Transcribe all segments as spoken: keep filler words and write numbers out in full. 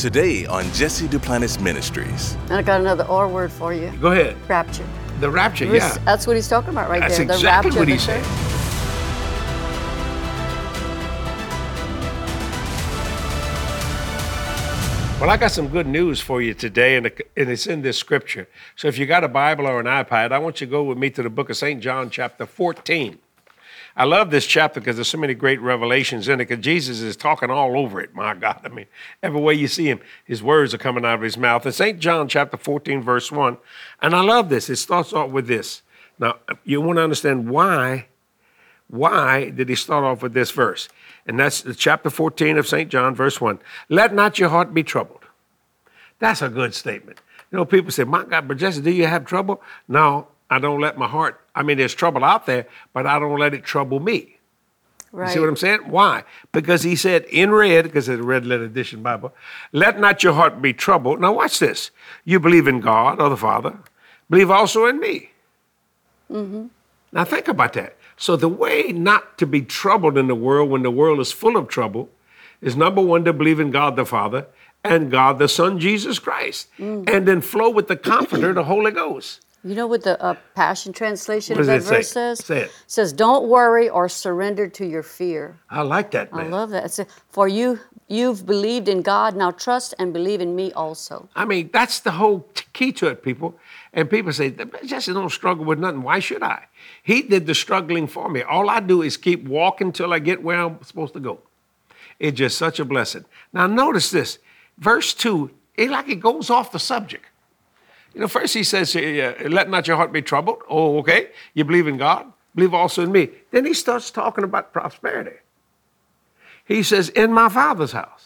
Today on Jesse Duplantis Ministries. And I got another R word for you. Go ahead. Rapture. The rapture, yeah. That's what he's talking about right That's there. That's the exactly rapture what of he's the saying. church. Well, I got some good news for you today, and it's in this scripture. So if you got a Bible or an iPad, I want you to go with me to the book of Saint John, chapter fourteen. I love this chapter because there's so many great revelations in it, because Jesus is talking all over it, my God. I mean, everywhere you see him, his words are coming out of his mouth. In Saint John, chapter fourteen, verse one, and I love this. It starts off with this. Now, you want to understand why, why did he start off with this verse? And that's chapter fourteen of Saint John, verse one. Let not your heart be troubled. That's a good statement. You know, people say, my God, but Jesse, do you have trouble? No, I don't let my heart, I mean, there's trouble out there, but I don't let it trouble me. Right. You see what I'm saying? Why? Because he said in red, because it's a red letter edition Bible, let not your heart be troubled. Now watch this. You believe in God or the Father, believe also in me. Mm-hmm. Now think about that. So the way not to be troubled in the world when the world is full of trouble is, number one, to believe in God the Father and God the Son, Jesus Christ, mm. and then flow with the Comforter, the Holy Ghost. You know what the uh, Passion Translation of that verse say? says? Say it. It says, don't worry or surrender to your fear. I like that, man. I love that. It's a, for you, you've believed in God, now trust and believe in me also. I mean, that's the whole key to it, people. And people say, Jesse, don't struggle with nothing. Why should I? He did the struggling for me. All I do is keep walking till I get where I'm supposed to go. It's just such a blessing. Now, notice this. Verse two, it like it goes off the subject. You know, first he says, let not your heart be troubled. Oh, okay. You believe in God, believe also in me. Then he starts talking about prosperity. He says, in my Father's house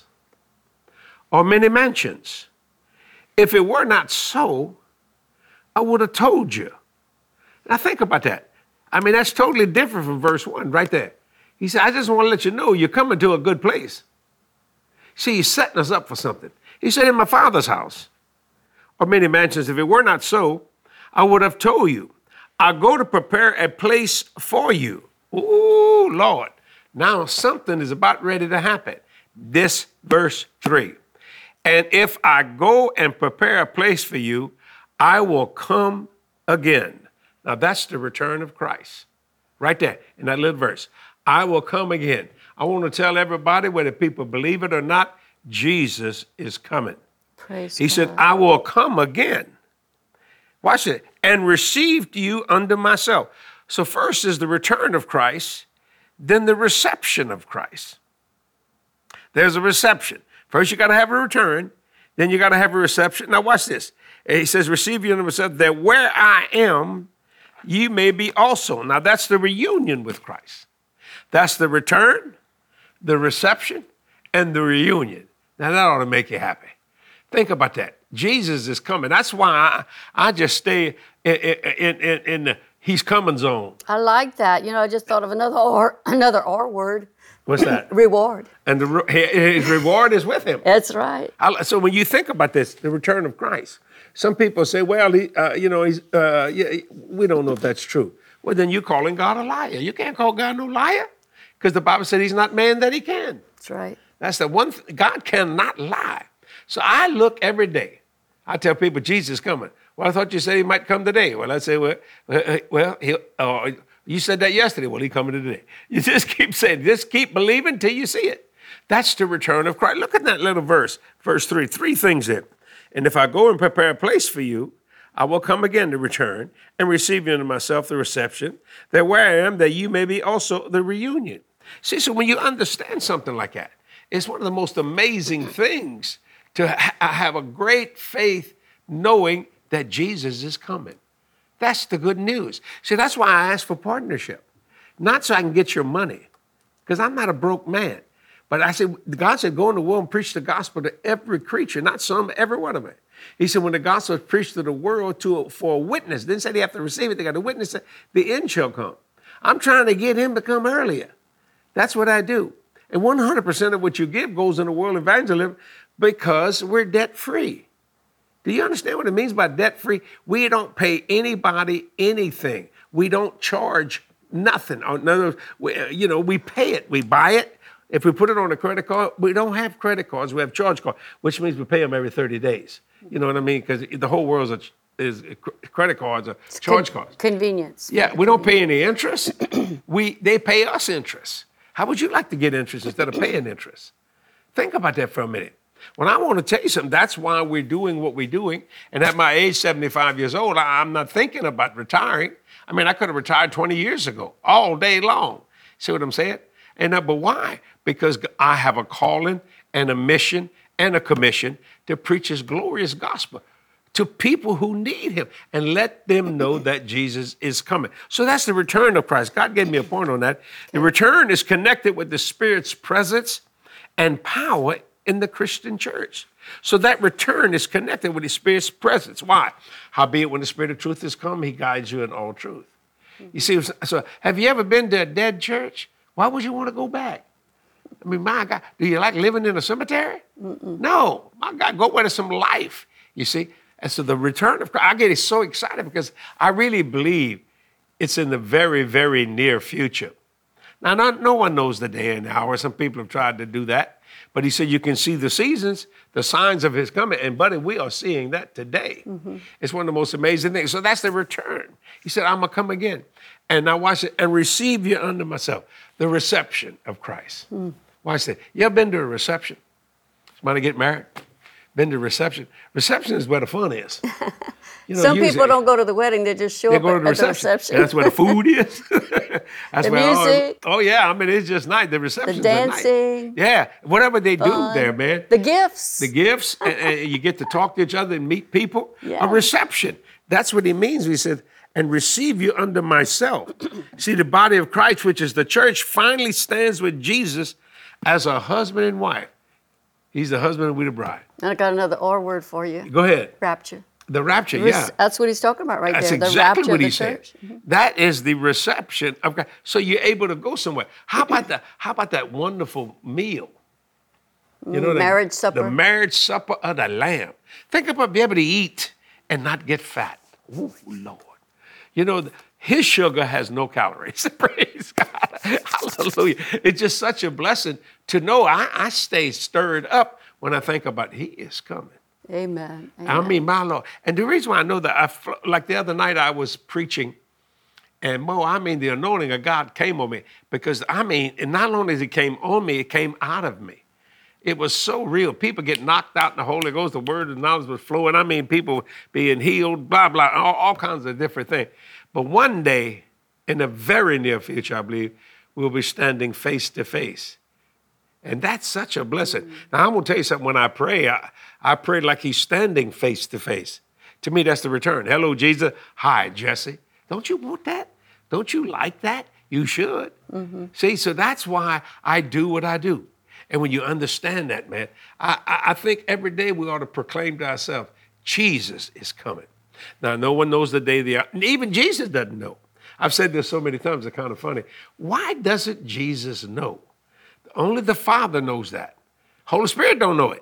are many mansions. If it were not so, I would have told you. Now think about that. I mean, that's totally different from verse one right there. He said, I just want to let you know you're coming to a good place. See, he's setting us up for something. He said, in my Father's house are many mansions. If it were not so, I would have told you. I go to prepare a place for you. Ooh, Lord. Now something is about ready to happen. This verse three. And if I go and prepare a place for you, I will come again. Now that's the return of Christ. Right there in that little verse. I will come again. I want to tell everybody, whether people believe it or not, Jesus is coming. Praise he God. said, I will come again. Watch it. And receive you unto myself. So first is the return of Christ, then the reception of Christ. There's a reception. First you got to have a return, then you got to have a reception. Now watch this. He says, receive you unto myself, that where I am, you may be also. Now that's the reunion with Christ. That's the return, the reception, and the reunion. Now that ought to make you happy. Think about that. Jesus is coming. That's why I, I just stay in, in, in, in the he's coming zone. I like that. You know, I just thought of another R, another R word. What's that? Reward. And the, his reward is with him. That's right. I, so when you think about this, the return of Christ, some people say, well, he, uh, you know, he's, uh, yeah, we don't know if that's true. Well, then you're calling God a liar. You can't call God no liar, because the Bible said he's not man that he can. That's right. That's the one thing. God cannot lie. So I look every day. I tell people, Jesus is coming. Well, I thought you said he might come today. Well, I say, well, well, he, uh, you said that yesterday. Well, he's coming today. You just keep saying, just keep believing till you see it. That's the return of Christ. Look at that little verse, verse three. Three things there. And if I go and prepare a place for you, I will come again to return and receive you unto myself, the reception, that where I am, that you may be also the reunion. See, so when you understand something like that, it's one of the most amazing things to ha- have a great faith knowing that Jesus is coming. That's the good news. See, that's why I ask for partnership. Not so I can get your money, because I'm not a broke man. But I said, God said, go in the world and preach the gospel to every creature, not some, every one of it. He said, when the gospel is preached to the world to a, for a witness, then said they have to receive it. They got to witness it. The end shall come. I'm trying to get him to come earlier. That's what I do. And one hundred percent of what you give goes in the world evangelism because we're debt-free. Do you understand what it means by debt-free? We don't pay anybody anything. We don't charge nothing. In other words, we, you know, we pay it. We buy it. If we put it on a credit card, we don't have credit cards. We have charge cards, which means we pay them every thirty days. You know what I mean? Because the whole world is, is credit cards or charge Con- cards. Convenience. Yeah, we don't pay any interest. we They pay us interest. How would you like to get interest instead of paying interest? Think about that for a minute. When I want to tell you something, that's why we're doing what we're doing. And at my age, seventy-five years old, I, I'm not thinking about retiring. I mean, I could have retired twenty years ago, all day long. See what I'm saying? And uh, but why? Because I have a calling and a mission and a commission to preach his glorious gospel to people who need him and let them know that Jesus is coming. So that's the return of Christ. God gave me a point on that. The return is connected with the Spirit's presence and power in the Christian church. So that return is connected with the Spirit's presence. Why? Howbeit, when the Spirit of truth is come, he guides you in all truth. You see, so have you ever been to a dead church? Why would you want to go back? I mean, my God, do you like living in a cemetery? Mm-mm. No, my God, go where there's some life, you see? And so the return of Christ, I get so excited because I really believe it's in the very, very near future. Now, not, no one knows the day and the hour. Some people have tried to do that. But he said you can see the seasons, the signs of his coming. And, buddy, we are seeing that today. Mm-hmm. It's one of the most amazing things. So that's the return. He said, I'm going to come again. And now watch it. And receive you unto myself. The reception of Christ. Mm. Watch that. You ever been to a reception? Somebody get married? Been to a reception? Reception is where the fun is. You know, Some usually, people don't go to the wedding. They just show they up go to the at reception. the reception. And that's where the food is. That's the where music. All, oh, yeah. I mean, it's just nice. The reception's The dancing. nice. Yeah. Whatever they do fun, there, man. The gifts. The gifts. and, and you get to talk to each other and meet people. Yeah. A reception. That's what he means. He said, and receive you unto myself. See, the body of Christ, which is the church, finally stands with Jesus as a husband and wife. He's the husband and we the bride. And I got another R word for you. Go ahead. Rapture. The rapture, Res- yeah. That's what he's talking about right That's there. exactly the rapture what of the he said. church. Mm-hmm. That is the reception of God. So you're able to go somewhere. How about that? How about that wonderful meal? You know, the, marriage supper. The marriage supper of the Lamb. Think about being able to eat and not get fat. Oh, Lord. You know, his sugar has no calories. Praise God. Hallelujah. It's just such a blessing to know I, I stay stirred up when I think about he is coming. Amen. Amen. I mean, my Lord. And the reason why I know that, I, like the other night I was preaching, and Mo, I mean, the anointing of God came on me because, I mean, and not only as it came on me, it came out of me. It was so real. People get knocked out in the Holy Ghost. The word of knowledge was flowing. I mean, people being healed, blah, blah, all, all kinds of different things. But one day, in the very near future, I believe, we'll be standing face to face. And that's such a blessing. Mm-hmm. Now, I'm going to tell you something. When I pray, I, I pray like he's standing face to face. To me, that's the return. Hello, Jesus. Hi, Jesse. Don't you want that? Don't you like that? You should. Mm-hmm. See, so that's why I do what I do. And when you understand that, man, I, I, I think every day we ought to proclaim to ourselves, Jesus is coming. Now, no one knows the day, the hour. Even Jesus doesn't know. I've said this so many times, it's kind of funny. Why doesn't Jesus know? Only the Father knows that. Holy Spirit don't know it.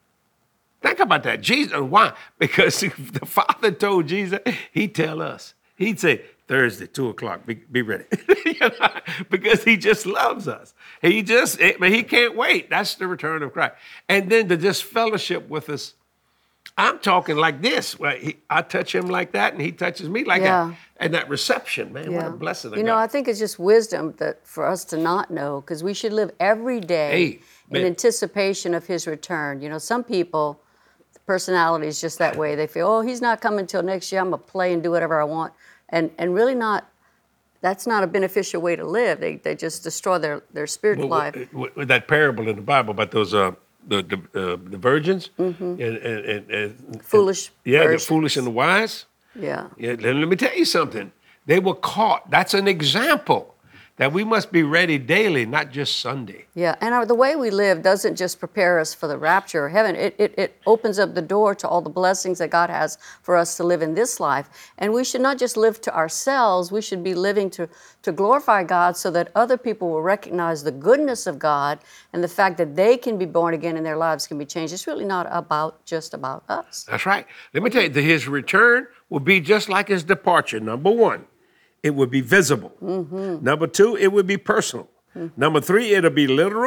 Think about that. Jesus, why? Because if the Father told Jesus, he'd tell us. He'd say, Thursday, two o'clock, be, be ready. You know? Because he just loves us. He just, I mean, he can't wait. That's the return of Christ. And then to just fellowship with us. I'm talking like this. Where he, I touch him like that, and he touches me like Yeah. that. And that reception, man, Yeah. what a blessing of You know, God. I think it's just wisdom that for us to not know, because we should live every day Hey, in man. anticipation of his return. You know, some people, personality is just that way. They feel, oh, he's not coming till next year. I'm going to play and do whatever I want. And and really not, that's not a beneficial way to live. They they just destroy their, their spiritual Well, life. with, with that parable in the Bible about those uh, the the, uh, the virgins and, and, and, and Foolish yeah, virgins. the foolish and the wise. Yeah. Yeah, let, let me tell you something. They were caught. That's an example that we must be ready daily, not just Sunday. Yeah, and our, the way we live doesn't just prepare us for the rapture of heaven. It, it it opens up the door to all the blessings that God has for us to live in this life. And we should not just live to ourselves. We should be living to, to glorify God so that other people will recognize the goodness of God and the fact that they can be born again and their lives can be changed. It's really not about just about us. That's right. Let me tell you, that his return will be just like his departure. Number one, it would be visible. Mm-hmm. Number two, it would be personal. Mm-hmm. Number three, it'll be literal.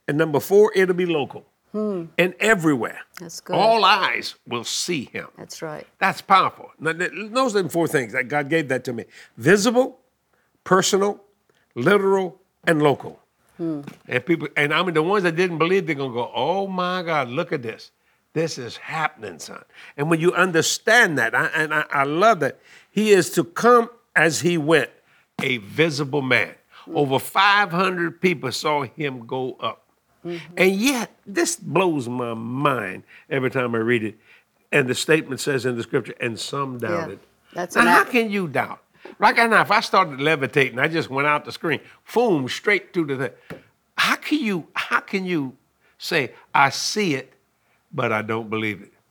And number four, it'll be local. And everywhere. That's good. All eyes will see him. That's right. That's powerful. Now, th- those are the four things that God gave that to me. Visible, personal, literal, and local. And people, and I mean, the ones that didn't believe, they're going to go, oh my God, look at this. This is happening, son. And when you understand that, I, and I, I love that, he is to come as he went, a visible man. Over five hundred people saw him go up. Mm-hmm. And yet, this blows my mind every time I read it. And the statement says in the scripture, and some doubted. Yeah, that's now, an how act- can you doubt? Right now, if I started levitating, I just went out the screen, boom, straight to the thing. How can you, how can you say, I see it, but I don't believe it?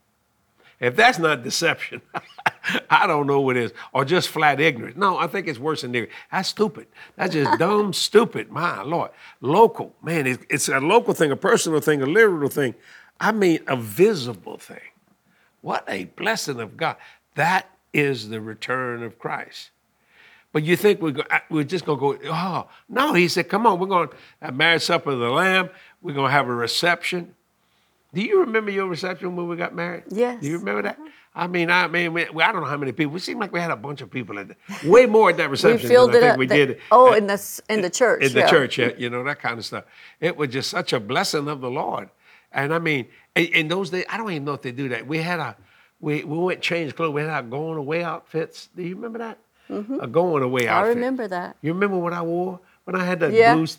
If that's not deception, I don't know what is, or just flat ignorance. No, I think it's worse than ignorance. That's stupid. That's just dumb, stupid. My Lord. Local, man, it's, it's a local thing, a personal thing, a literal thing. I mean, a visible thing. What a blessing of God. That is the return of Christ. But you think we're, go, we're just going to go, oh, no, he said, come on, we're going to have marriage supper of the Lamb. We're going to have a reception. Do you remember your reception when we got married? Yes. Do you remember that? I mean, I mean, we, I don't know how many people. It seemed like we had a bunch of people at that. Way more at that We reception filled than it I think up. we the- did. Oh, at- in the s- in the church. in the yeah. church, yeah, you know, that kind of stuff. It was just such a blessing of the Lord. And I mean, in, in those days, I don't even know if they do that. We had a, we, we went change clothes. We had our going away outfits. Do you remember that? A going away I outfit. remember that. You remember what I wore when I had that Yeah. blue?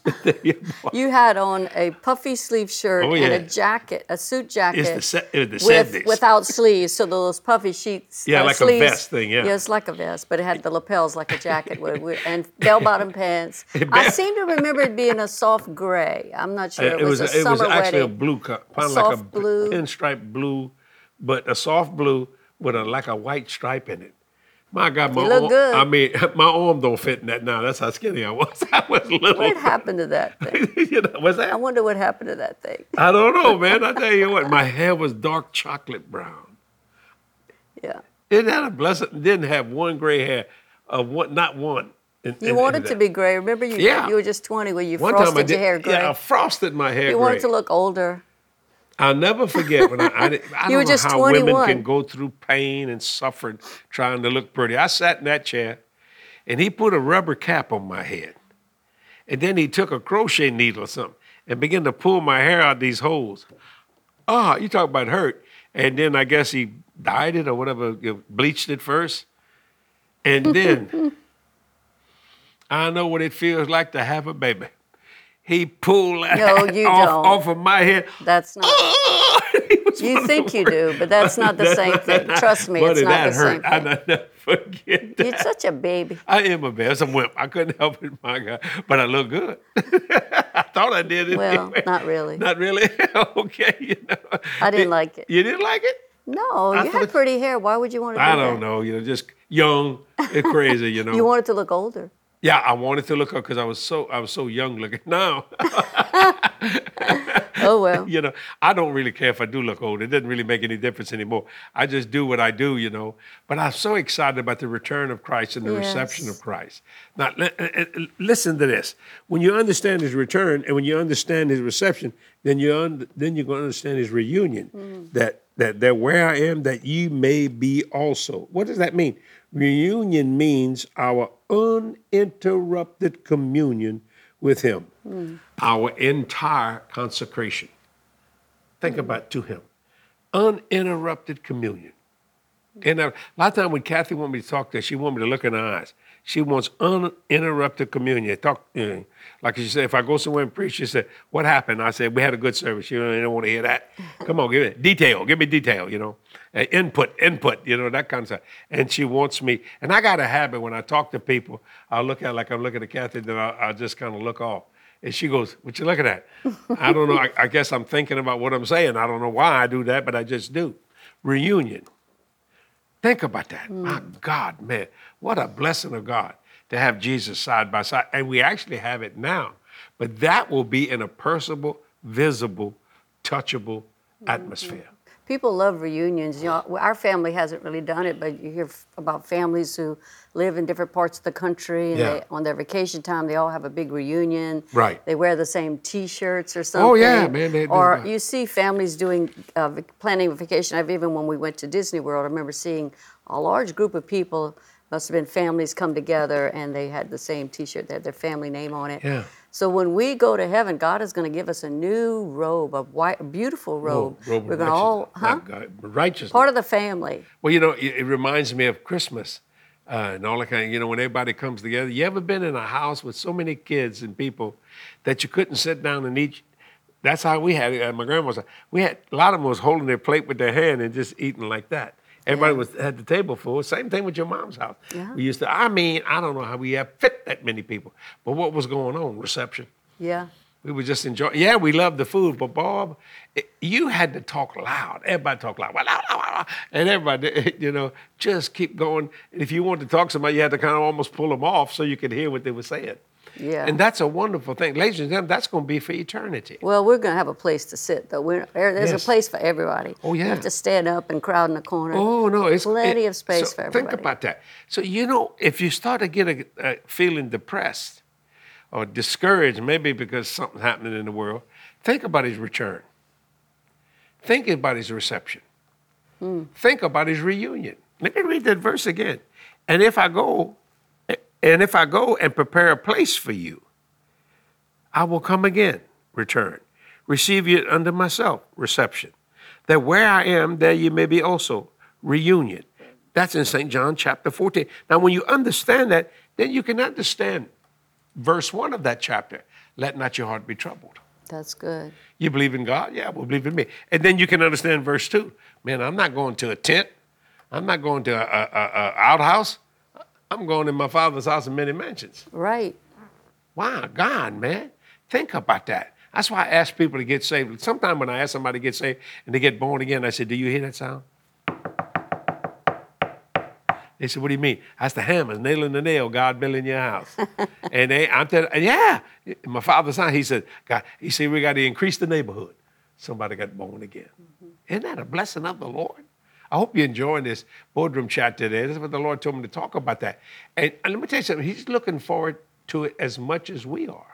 You had on a puffy sleeve shirt Oh, and yeah. a jacket, a suit jacket It's the se- it was the with, seventies. without sleeves. So those puffy sheets. Yeah, uh, like a sleeves, vest thing, yeah. Yeah, it's like a vest, but it had the lapels like a jacket would, would- and bell-bottom pants. I seem to remember it being a soft gray. I'm not sure. It, it was, was a it was summer actually wedding. a blue color, kind of A like a soft blue. pinstripe blue, but a soft blue with a like a white stripe in it. My God, my You look arm, good. I mean, my arm don't fit in that now. That's how skinny I was. I was little. What happened to that thing? you know, what's I that? wonder what happened to that thing. I don't know, man. I tell you what, my hair was dark chocolate brown. Yeah. It had a blessed, didn't have one gray hair, of one, not one. in- You in- wanted in to that. be gray. Remember, you Yeah. you were just twenty when you One time I frosted did, your hair gray. yeah, I frosted my hair you gray. wanted to look older. I'll never forget when I, I, did, I You don't were know just how women twenty-one. can go through pain and suffering trying to look pretty. I sat in that chair, and he put a rubber cap on my head. And then he took a crochet needle or something and began to pull my hair out these holes. Oh, you talk about hurt. And then I guess he dyed it or whatever, you know, bleached it first. And then I know what it feels like to have a baby. He pulled that No, you off, don't. off of my head. That's not. He was You one of think the you do, but that's not the same thing. Trust me, Buddy, it's not that the hurt. same thing. I never forget that. You're such a baby. I am a baby. I'm a wimp. I couldn't help it, my God. But I look good. I thought I did it. Well, anyway. not really. Not really? Okay. You know. I didn't like it. You didn't like it? No, I you thought- had pretty hair. Why would you want to do I that? don't know. You know, just young and crazy, you know. You wanted to look older. Yeah, I wanted to look up because I was so I was so young looking. Now, Oh, well. you know, I don't really care if I do look old. It doesn't really make any difference anymore. I just do what I do, you know. But I'm so excited about the return of Christ and the Yes. reception of Christ. Now, li- uh, uh, listen to this. When you understand His return and when you understand His reception, then you un- then you're going to understand His reunion. Mm. That that that where I am, that you may be also. What does that mean? Reunion means our uninterrupted communion with Him, our entire consecration. Think about to Him, uninterrupted communion. And a lot of times when Kathy wants me to talk to her, she wants me to look in her eyes. She wants uninterrupted communion. Talk, you know, like she said, if I go somewhere and preach, she said, "What happened?" I said, "We had a good service." She don't, don't want to hear that. Come on, give it detail. Give me detail. You know, uh, input, input. You know, that kind of stuff. And she wants me. And I got a habit when I talk to people, I'll look at like I'm looking at Kathy, then I'll, I'll just kind of look off. And she goes, "What you looking at?" I don't know. I, I guess I'm thinking about what I'm saying. I don't know why I do that, but I just do. Reunion. Think about that. My God, man, what a blessing of God to have Jesus side by side. And we actually have it now. But that will be in a personable, visible, touchable atmosphere. People love reunions. You know, our family hasn't really done it, but you hear f- about families who live in different parts of the country, and Yeah. they, on their vacation time, they all have a big reunion. Right. They wear the same T-shirts or something. Oh, yeah, man, they- or they- you see families doing uh, vac- planning a vacation. I've even when we went to Disney World, I remember seeing a large group of people. Must have been families come together, and they had the same T-shirt. They had their family name on it. Yeah. So when we go to heaven, God is going to give us a new robe, a white, a beautiful robe. Oh, robe of We're going to all, righteousness. huh? Not God, righteousness. Part of the family. Well, you know, it, it reminds me of Christmas uh, and all that kind of, you know, when everybody comes together. You ever been in a house with so many kids and people that you couldn't sit down and eat? That's how we had it at my grandma's house. We had, a lot of them was holding their plate with their hand and just eating like that. Everybody Yeah. was had the table full. Same thing with your mom's house. Yeah. We used to, I mean, I don't know how we have fit that many people. But what was going on? Reception. Yeah. We were just enjoying. Yeah, we loved the food, but Bob, it, you had to talk loud. Everybody talk loud, and everybody, you know, just keep going. And if you wanted to talk to somebody, you had to kind of almost pull them off so you could hear what they were saying. Yeah. And that's a wonderful thing, ladies and gentlemen. That's going to be for eternity. Well, we're going to have a place to sit, though. We're, there, there's Yes. a place for everybody. Oh, yeah. You have to stand up and crowd in the corner. Oh no, it's plenty it- of space so for everybody. Think about that. So you know, if you start to get a, a feeling depressed or discouraged, maybe because something's happening in the world, think about his return. Think about his reception. Hmm. Think about his reunion. Let me read that verse again. And if I go, and if I go and prepare a place for you, I will come again, return, receive you unto myself, reception, that where I am, there you may be also, reunion. That's in Saint John chapter fourteen. Now, when you understand that, then you can understand verse one of that chapter. Let not your heart be troubled. That's good. You believe in God? Yeah, well, believe in me. And then you can understand verse two. Man, I'm not going to a tent. I'm not going to a, a, a, a outhouse. I'm going in my Father's house in many mansions. Right. Wow, God, man. Think about that. That's why I ask people to get saved. Sometimes when I ask somebody to get saved and they get born again, I say, do you hear that sound? They said, what do you mean? That's the hammer, nailing the nail, God building your house. And they, I'm telling, yeah. My father's son, he said, God, he said, we got to increase the neighborhood. Somebody got born again. Mm-hmm. Isn't that a blessing of the Lord? I hope you're enjoying this boardroom chat today. That's what the Lord told me to talk about that. And, and let me tell you something, he's looking forward to it as much as we are.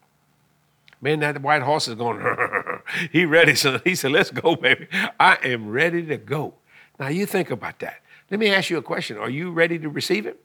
Man, that white horse is going, he ready, son. He said, let's go, baby. I am ready to go. Now, you think about that. Let me ask you a question. Are you ready to receive him?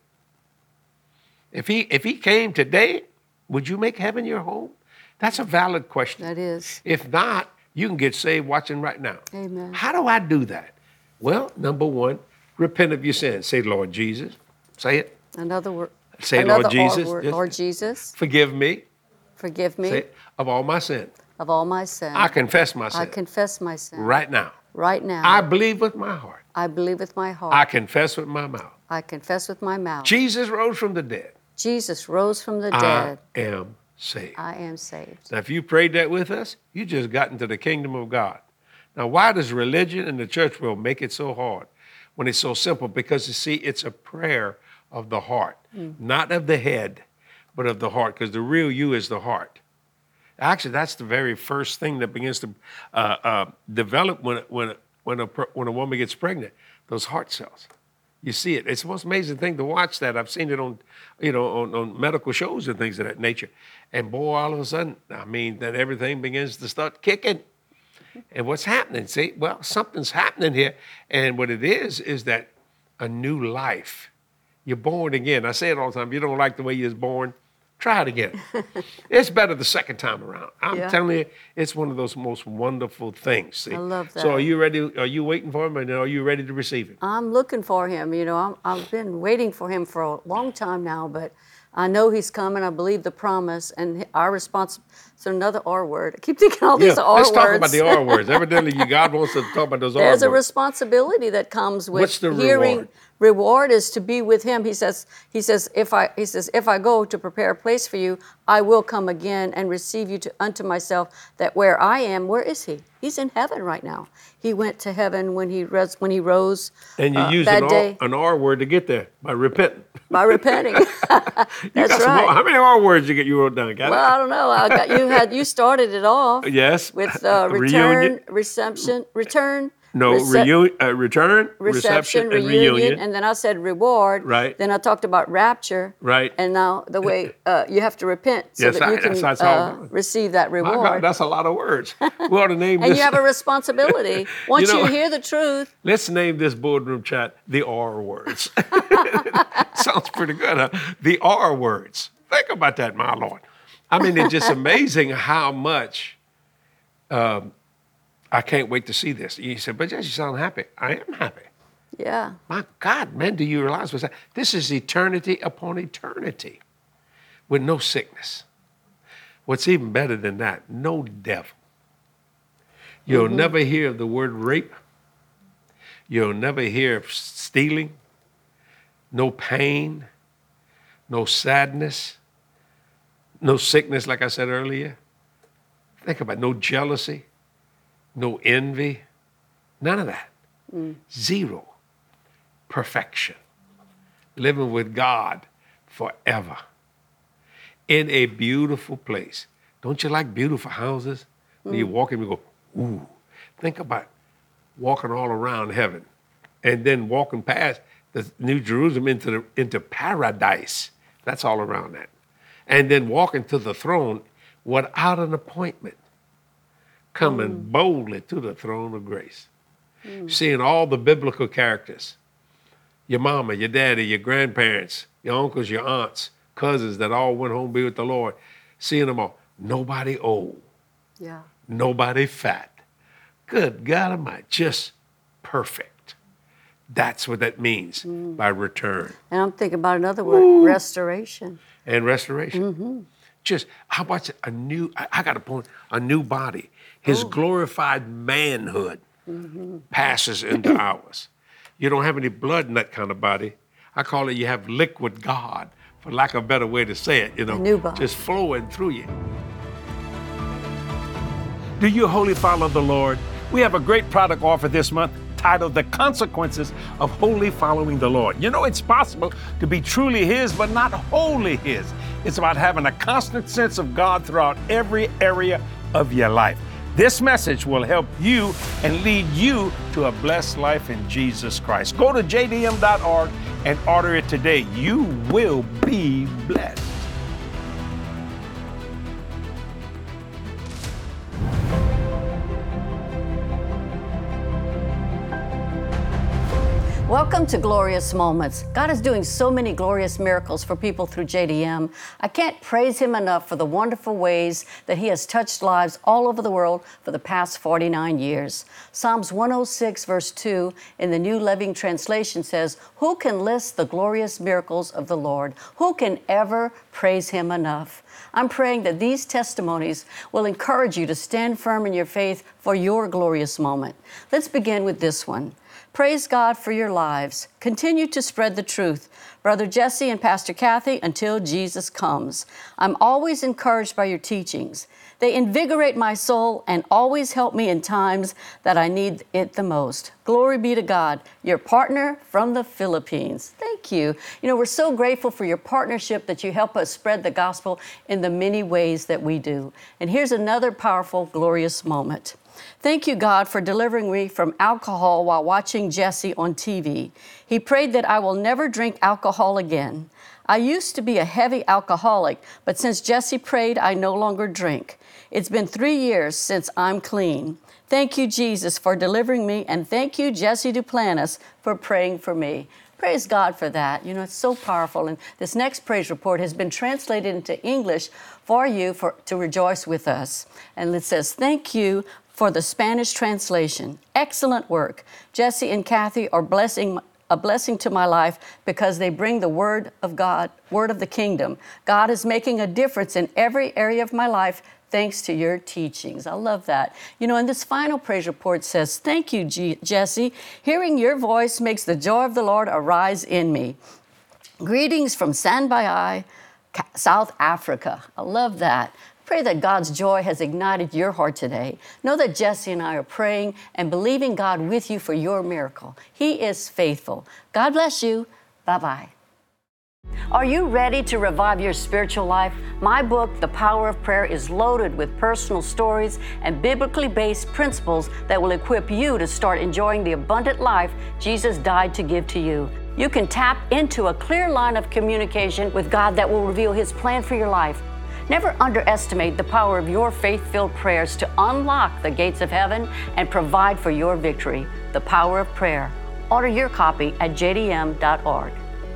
If he, if he came today, would you make heaven your home? That's a valid question. That is. If not, you can get saved watching right now. Amen. How do I do that? Well, number one, repent of your sins. Say, Lord Jesus. Say it. Another word. Say, Another Lord Jesus. Word. Just Lord Jesus, forgive me. forgive me Say, of all my sin. of all my sin. I confess my sin. I confess my sin. right now. Right now. I believe with my heart. I believe with my heart. I confess with my mouth. I confess with my mouth. Jesus rose from the dead. Jesus rose from the I dead. am saved. I am saved. Now, if you prayed that with us, you just got into the kingdom of God. Now, why does religion and the church world make it so hard when it's so simple? Because, you see, it's a prayer of the heart, mm. not of the head, but of the heart, because the real you is the heart. Actually, that's the very first thing that begins to uh, uh, develop when, when, when, a, when a woman gets pregnant, those heart cells. You see it. It's the most amazing thing to watch that. I've seen it on, you know, on, on medical shows and things of that nature. And boy, all of a sudden, I mean, then everything begins to start kicking. And what's happening? See, well, something's happening here. And what it is, is that a new life. You're born again. I say it all the time. If you don't like the way you was born, try it again. It's better the second time around. I'm Yeah. telling you, it's one of those most wonderful things. See? I love that. So are you ready? Are you waiting for him, and are you ready to receive him? I'm looking for him. You know, I'm, I've been waiting for him for a long time now, but I know he's coming. I believe the promise, and our response. It's another R word. I keep thinking all these Yeah, R let's words. talk about the R words. Evidently, you God wants to talk about those R words. There's a responsibility that comes with What's the hearing. reward? Reward is to be with him. He says, he says, if I he says, if I go to prepare a place for you, I will come again and receive you to, unto myself, that where I am, where is he? He's in heaven right now. He went to heaven when he res, when he rose And you uh, use that an, day R, an R word to get there by repenting. by repenting. You That's got some right. R- how many R words you get you wrote down? Got Well, I don't know. I got, you had you started it off it? Yes. with uh, Reunion. return, reception, return, No, Recep- reunion, uh, return, reception, reception, and reunion, reunion. and then I said reward. Right. Then I talked about rapture. Right. And now the way uh, you have to repent so Yes, that you I- can that's- that's all uh, done. receive that My reward. God, that's a lot of words. We ought to name and this. you have a responsibility. Once you, know- hear the truth, Let's name this boardroom chat the R words. Sounds pretty good, huh? The R words. Think about that, my Lord. I mean, it's just amazing how much um, I can't wait to see this. You said, but Jesse, you sound happy. I am happy. yeah, My God, man, do you realize what's that? This is eternity upon eternity with no sickness. What's even better than that, no devil. You'll Mm-hmm. never hear of the word rape. You'll never hear of stealing, no pain, no sadness, no sickness, like I said earlier. Think about it, no jealousy, no envy, none of that. Zero. Perfection. Living with God forever in a beautiful place. Don't you like beautiful houses? When you walk in, you go, ooh. Think about walking all around heaven and then walking past the New Jerusalem into, the, into paradise. That's all around that. And then walking to the throne without an appointment, coming boldly to the throne of grace. Seeing all the biblical characters, your mama, your daddy, your grandparents, your uncles, your aunts, cousins that all went home to be with the Lord, seeing them all. Nobody old, yeah. nobody fat. Good God Almighty, just perfect. That's what that means by return And I'm thinking about another word, restoration. and restoration. Just, how about a new, I, I got a point, a new body. His glorified manhood passes into ours. You don't have any blood in that kind of body. I call it you have liquid God, for lack of a better way to say it, you know. new body. Just flowing through you. Do you wholly follow the Lord? We have a great product offer this month titled The Consequences of Wholly Following the Lord. You know, it's possible to be truly His, but not wholly His. It's about having a constant sense of God throughout every area of your life. This message will help you and lead you to a blessed life in Jesus Christ. Go to j d m dot org and order it today. You will be blessed. Welcome to Glorious Moments. God is doing so many glorious miracles for people through J D M. I can't praise Him enough for the wonderful ways that He has touched lives all over the world for the past forty-nine years. Psalms one oh six, verse two in the New Living Translation says, "Who can list the glorious miracles of the Lord? Who can ever praise Him enough?" I'm praying that these testimonies will encourage you to stand firm in your faith for your glorious moment. Let's begin with this one. Praise God for your lives. Continue to spread the truth. Brother Jesse and Pastor Kathy, until Jesus comes. I'm always encouraged by your teachings. They invigorate my soul and always help me in times that I need it the most. Glory be to God, your partner from the Philippines. Thank you. You know, we're so grateful for your partnership that you help us spread the gospel in the many ways that we do. And here's another powerful, glorious moment. Thank you, God, for delivering me from alcohol while watching Jesse on T V. He prayed that I will never drink alcohol again. I used to be a heavy alcoholic, but since Jesse prayed, I no longer drink. It's been three years since I'm clean. Thank you, Jesus, for delivering me, and thank you, Jesse Duplantis, for praying for me. Praise God for that. You know, it's so powerful. And this next praise report has been translated into English for you for, to rejoice with us. And it says, thank you for the Spanish translation. Excellent work. Jesse and Kathy are blessing a blessing to my life because they bring the word of God, word of the kingdom. God is making a difference in every area of my life thanks to your teachings. I love that. You know, and this final praise report says, thank you, G- Jesse. Hearing your voice makes the joy of the Lord arise in me. Greetings from Sandbaai, South Africa. I love that. Pray that God's joy has ignited your heart today. Know that Jesse and I are praying and believing God with you for your miracle. He is faithful. God bless you. Bye-bye. Are you ready to revive your spiritual life? My book, The Power of Prayer, is loaded with personal stories and biblically based principles that will equip you to start enjoying the abundant life Jesus died to give to you. You can tap into a clear line of communication with God that will reveal His plan for your life. Never underestimate the power of your faith-filled prayers to unlock the gates of heaven and provide for your victory. The Power of Prayer. Order your copy at j d m dot org.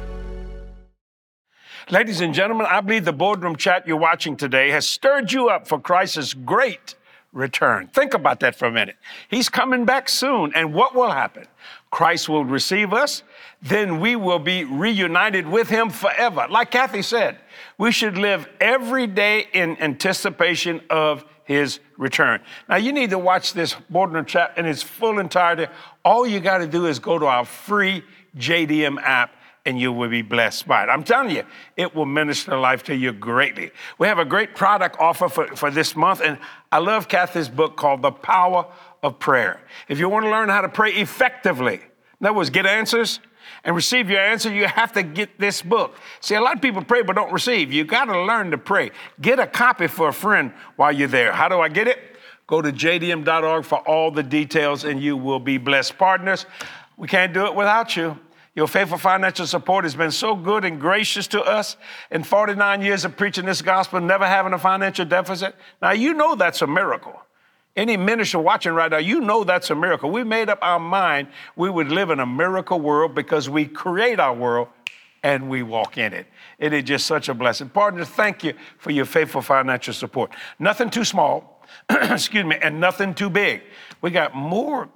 Ladies and gentlemen, I believe the boardroom chat you're watching today has stirred you up for Christ's great return. Think about that for a minute. He's coming back soon, and what will happen? Christ will receive us, then we will be reunited with Him forever. Like Kathy said, we should live every day in anticipation of His return. Now, you need to watch this boardroom chat in its full entirety. All you got to do is go to our free J D M app, and you will be blessed by it. I'm telling you, it will minister life to you greatly. We have a great product offer for, for this month, and I love Kathy's book called The Power of Prayer. If you want to learn how to pray effectively, in other words, get answers and receive your answer, you have to get this book. See, a lot of people pray but don't receive. You got to learn to pray. Get a copy for a friend while you're there. How do I get it? Go to j d m dot org for all the details, and you will be blessed. Partners, we can't do it without you. Your faithful financial support has been so good and gracious to us in forty-nine years of preaching this gospel, never having a financial deficit. Now, you know that's a miracle. Any minister watching right now, you know that's a miracle. We made up our mind we would live in a miracle world because we create our world and we walk in it. It is just such a blessing. Partners, thank you for your faithful financial support. Nothing too small, excuse me, and nothing too big. We got more.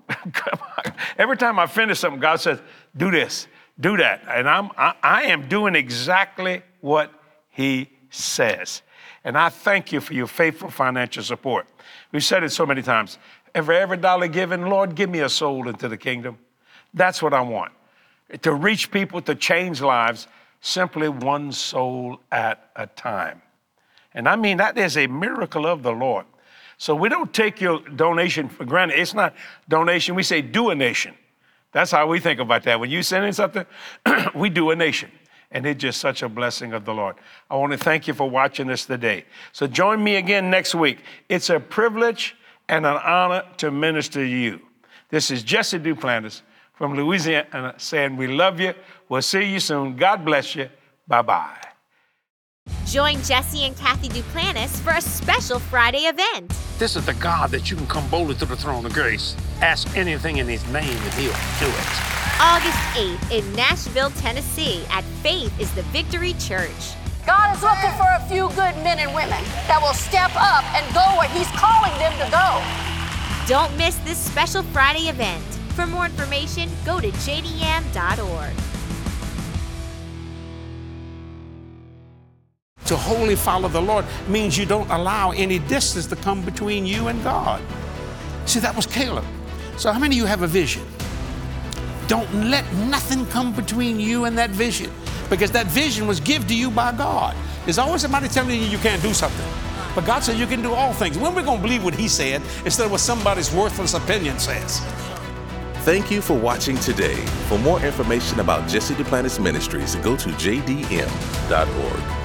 Every time I finish something, God says, do this, do that. And I'm, I, I am doing exactly what He says. And I thank you for your faithful financial support. We've said it so many times. For every dollar given, Lord, give me a soul into the kingdom. That's what I want. To reach people, to change lives, simply one soul at a time. And I mean, that is a miracle of the Lord. So we don't take your donation for granted. It's not donation. We say do a nation. That's how we think about that. When you send in something, we do a nation. And it's just such a blessing of the Lord. I want to thank you for watching us today. So join me again next week. It's a privilege and an honor to minister to you. This is Jesse Duplantis from Louisiana saying we love you. We'll see you soon. God bless you. Bye-bye. Join Jesse and Kathy Duplantis for a special Friday event. This is the God that you can come boldly to the throne of grace. Ask anything in His name and He'll do it. August eighth in Nashville, Tennessee at Faith is the Victory Church. God is looking for a few good men and women that will step up and go where He's calling them to go. Don't miss this special Friday event. For more information, go to j d m dot org. To wholly follow the Lord means you don't allow any distance to come between you and God. See, that was Caleb. So how many of you have a vision? Don't let nothing come between you and that vision, because that vision was given to you by God. There's always somebody telling you you can't do something, but God said you can do all things. When we're going to believe what He said instead of what somebody's worthless opinion says. Thank you for watching today. For more information about Jesse Duplantis Ministries, go to j d m dot org.